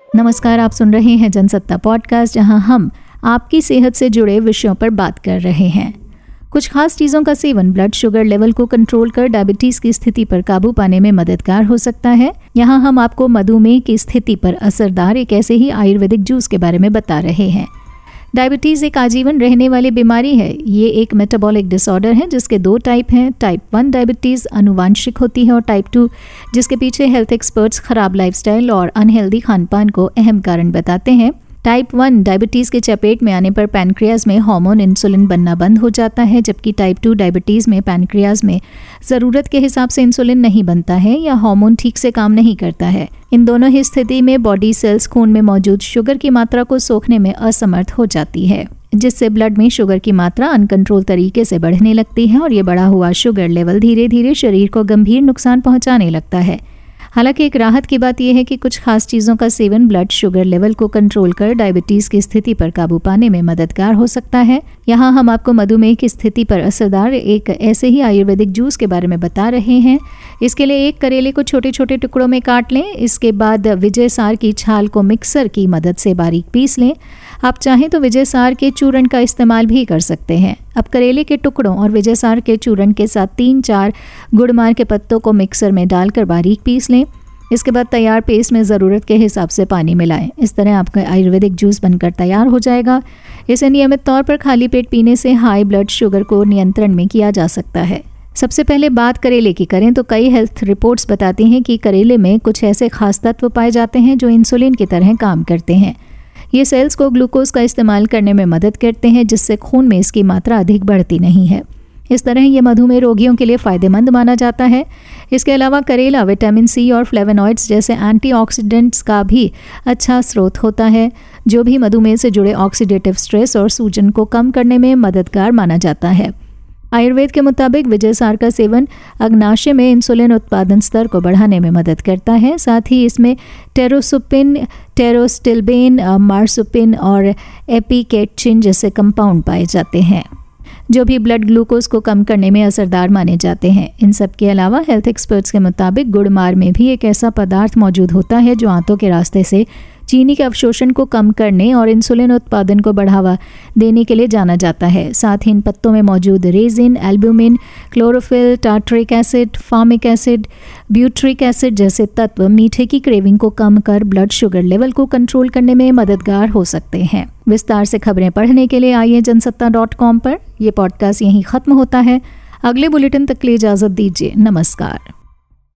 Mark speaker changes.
Speaker 1: नमस्कार, आप सुन रहे हैं जनसत्ता पॉडकास्ट, जहां हम आपकी सेहत से जुड़े विषयों पर बात कर रहे हैं। कुछ खास चीज़ों का सेवन ब्लड शुगर लेवल को कंट्रोल कर डायबिटीज़ की स्थिति पर काबू पाने में मददगार हो सकता है। यहाँ हम आपको मधुमेह की स्थिति पर असरदार एक ऐसे ही आयुर्वेदिक जूस के बारे में बता रहे हैं। डायबिटीज़ एक आजीवन रहने वाली बीमारी है। ये एक मेटाबॉलिक डिसऑर्डर है जिसके 2 टाइप हैं। टाइप 1 डायबिटीज़ अनुवांशिक होती है और टाइप 2 जिसके पीछे हेल्थ एक्सपर्ट्स खराब लाइफस्टाइल और अनहेल्दी खानपान को अहम कारण बताते हैं। टाइप 1 डायबिटीज़ के चपेट में आने पर पैनक्रियाज में हार्मोन इंसुलिन बनना बंद हो जाता है, जबकि टाइप 2 डायबिटीज़ में पैनक्रियाज में ज़रूरत के हिसाब से इंसुलिन नहीं बनता है या हार्मोन ठीक से काम नहीं करता है। इन दोनों ही स्थिति में बॉडी सेल्स खून में मौजूद शुगर की मात्रा को सोखने में असमर्थ हो जाती है, जिससे ब्लड में शुगर की मात्रा अनकंट्रोल तरीके से बढ़ने लगती है और ये बढ़ा हुआ शुगर लेवल धीरे धीरे शरीर को गंभीर नुकसान पहुंचाने लगता है। हालांकि एक राहत की बात यह है कि कुछ खास चीज़ों का सेवन ब्लड शुगर लेवल को कंट्रोल कर डायबिटीज़ की स्थिति पर काबू पाने में मददगार हो सकता है। यहाँ हम आपको मधुमेह की स्थिति पर असरदार एक ऐसे ही आयुर्वेदिक जूस के बारे में बता रहे हैं। इसके लिए एक करेले को छोटे छोटे टुकड़ों में काट लें। इसके बाद विजय सार की छाल को मिक्सर की मदद से बारीक पीस लें। आप चाहें तो विजय सार के चूर्ण का इस्तेमाल भी कर सकते हैं। अब करेले के टुकड़ों और विजय सार के चूर्ण के साथ 3-4 गुड़मार के पत्तों को मिक्सर में डालकर बारीक पीस लें। इसके बाद तैयार पेस्ट में ज़रूरत के हिसाब से पानी मिलाएं। इस तरह आपका आयुर्वेदिक जूस बनकर तैयार हो जाएगा। इसे नियमित तौर पर खाली पेट पीने से हाई ब्लड शुगर को नियंत्रण में किया जा सकता है। सबसे पहले बात करेले की करें तो कई हेल्थ रिपोर्ट्स बताती हैं कि करेले में कुछ ऐसे खास तत्व पाए जाते हैं जो इंसुलिन की तरह काम करते हैं। ये सेल्स को ग्लूकोज का इस्तेमाल करने में मदद करते हैं, जिससे खून में इसकी मात्रा अधिक बढ़ती नहीं है। इस तरह ये मधुमेह रोगियों के लिए फ़ायदेमंद माना जाता है। इसके अलावा करेला विटामिन सी और फ्लेवोनॉइड्स जैसे एंटीऑक्सीडेंट्स का भी अच्छा स्रोत होता है, जो भी मधुमेह से जुड़े ऑक्सीडेटिव स्ट्रेस और सूजन को कम करने में मददगार माना जाता है। आयुर्वेद के मुताबिक विजय सार का सेवन अग्नाशय में इंसुलिन उत्पादन स्तर को बढ़ाने में मदद करता है। साथ ही इसमें टेरोसुपिन, टेरोस्टिलबेन, मार्सुपिन और एपिकेटचिन जैसे कंपाउंड पाए जाते हैं, जो भी ब्लड ग्लूकोज को कम करने में असरदार माने जाते हैं। इन सब के अलावा हेल्थ एक्सपर्ट्स के मुताबिक गुड़मार में भी एक ऐसा पदार्थ मौजूद होता है जो आंतों के रास्ते से चीनी के अवशोषण को कम करने और इंसुलिन उत्पादन को बढ़ावा देने के लिए जाना जाता है। साथ ही इन पत्तों में मौजूद resin, albumin, chlorophyll, tartaric acid, formic acid, butyric acid जैसे तत्व मीठे की क्रेविंग को कम कर ब्लड शुगर लेवल को कंट्रोल करने में मददगार हो सकते हैं। विस्तार से खबरें पढ़ने के लिए आइए जनसत्ता.com पर। यह पॉडकास्ट यहीं ख़त्म होता है। अगले बुलेटिन तक के लिए इजाज़त दीजिए। नमस्कार।